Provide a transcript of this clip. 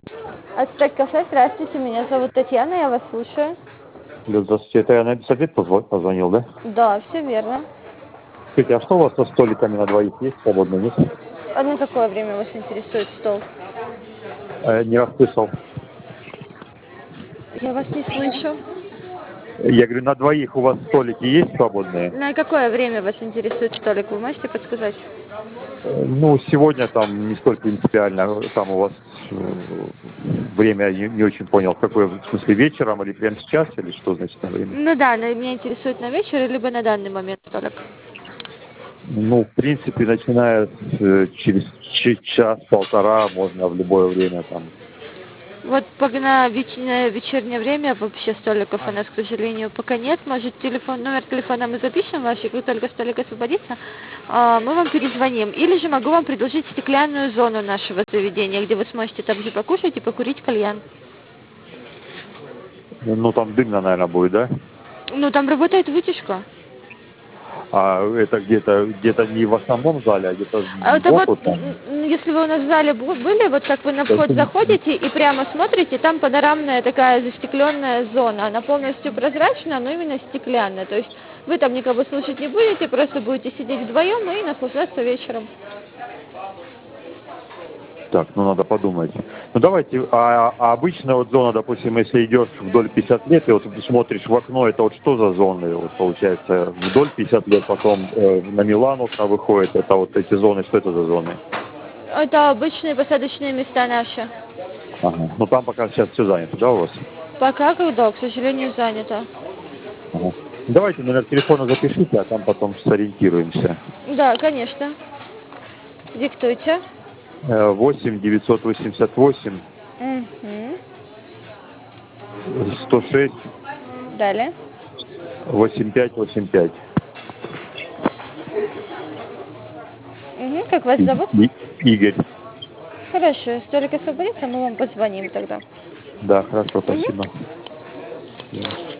Ацтек кафе, здравствуйте, меня зовут Татьяна, я вас слушаю. Алло, здравствуйте, это я на этот обед позвонил, да? Да, все верно. Скажите, а что у вас со столиками на двоих есть свободно, нет? А на какое время вас интересует стол? Не расслышал. Я вас не слышу. Я говорю, на двоих у вас столики есть свободные? На какое время вас интересует столик? Вы можете подсказать? Ну, сегодня там не столь принципиально, там у вас время, я не очень понял, какое, в смысле, вечером или прямо сейчас, или что значит на время? Ну да, меня интересует на вечер, либо на данный момент столик. Ну, в принципе, начиная через час-полтора, можно в любое время там. Вот на вечернее время вообще столиков у нас, к сожалению, пока нет. Может, номер телефона мы запишем ваш, и как только столик освободится, мы вам перезвоним. Или же могу вам предложить стеклянную зону нашего заведения, где вы сможете там же покушать и покурить кальян. Ну, там дымно, наверное, будет, да? Ну, там работает вытяжка. А это где-то не в основном зале, а где-то А это вот, сбоку там. если вы у нас в зале были, вот как вы на вход заходите и прямо смотрите, там панорамная такая застекленная зона. Она полностью прозрачная, но именно стеклянная. То есть вы там никого слушать не будете, просто будете сидеть вдвоем и наслаждаться вечером. Так, ну надо подумать. Ну давайте, а обычная вот зона, допустим, если идешь вдоль 50 лет, и вот ты смотришь в окно, это вот что за зоны? Вот получается, вдоль 50 лет, потом на Милан окна выходит, это вот эти зоны, что это за зоны? Это обычные посадочные места наши. Ага. Ну там пока сейчас все занято, да, у вас? Пока, когда, к сожалению, занято. Ага. Давайте номер телефона запишите, а там потом сориентируемся. Да, конечно. Диктуйте. 8 988 Угу. 106 Далее. 8585. Угу. Как вас зовут? Игорь. Хорошо, столик освободится, мы вам позвоним тогда. Да, хорошо, Угу. спасибо.